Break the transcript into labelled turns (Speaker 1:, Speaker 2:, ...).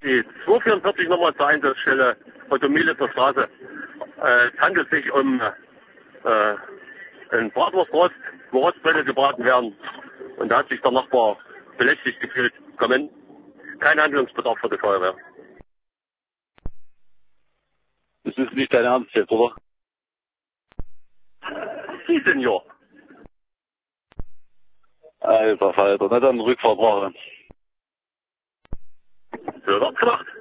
Speaker 1: Die 244 nochmal zur Einsatzstelle Ottomilitzer Straße. Es handelt sich um einen Bratwurstrost, wo Rostbrände gebraten werden. Und da hat sich der Nachbar belästigt gefühlt. Kommen. Kein Handlungsbedarf für die Feuerwehr.
Speaker 2: Das ist nicht dein Ernst jetzt, oder?
Speaker 1: Sie, Senior.
Speaker 2: Alter Falter, na dann Rückfahrt machen.
Speaker 1: So wird gemacht.